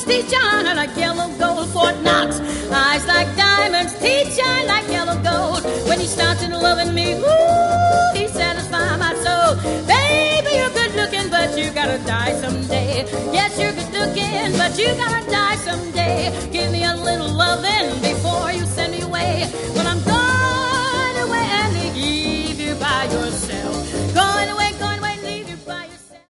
Steve John, like yellow gold Fort Knox. Eyes like